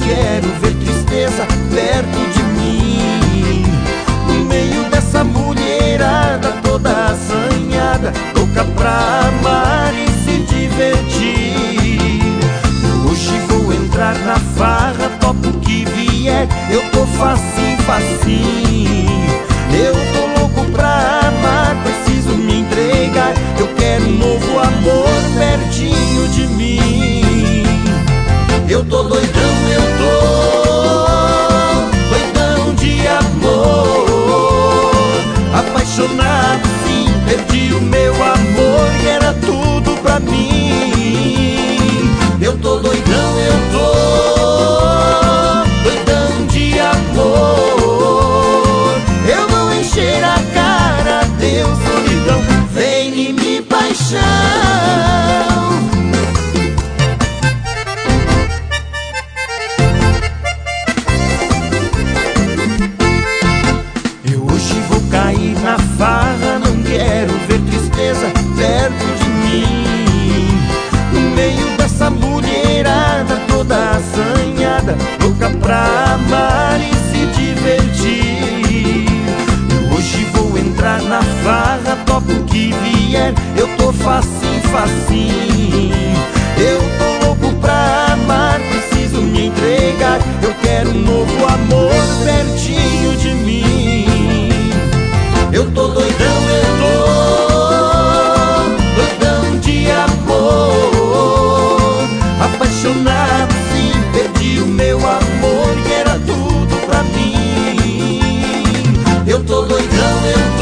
quero ver tristeza perto de mim. No meio dessa mulherada toda assanhada, louca pra amar e se divertir. Hoje vou entrar na farra, topo o que vier, eu tô facinho, facinho. Eu tô louco pra amar, preciso me entregar. Eu quero um novo amor pertinho de mim. Eu tô doidão, eu tô doidão de amor. Apaixonado sim, perdi o meu amor e era tudo pra mim. Eu tô doidão, eu tô doidão de amor. Eu vou encher a cara, Deus, solidão, vem em mim, paixão. Eu hoje vou cair na farra, não quero ver tristeza perto de mim. No meio dessa mulherada toda assanhada, louca pra amar e se divertir. Eu hoje vou entrar na farra, topo o que vier, eu tô facinho, facinho. Eu tô louco pra amar, preciso me entregar. Eu quero um novo amor pertinho de mim. Eu tô doidão, eu tô doidão de amor. Apaixonado sim, perdi o meu amor que era tudo pra mim. Eu tô doidão, eu tô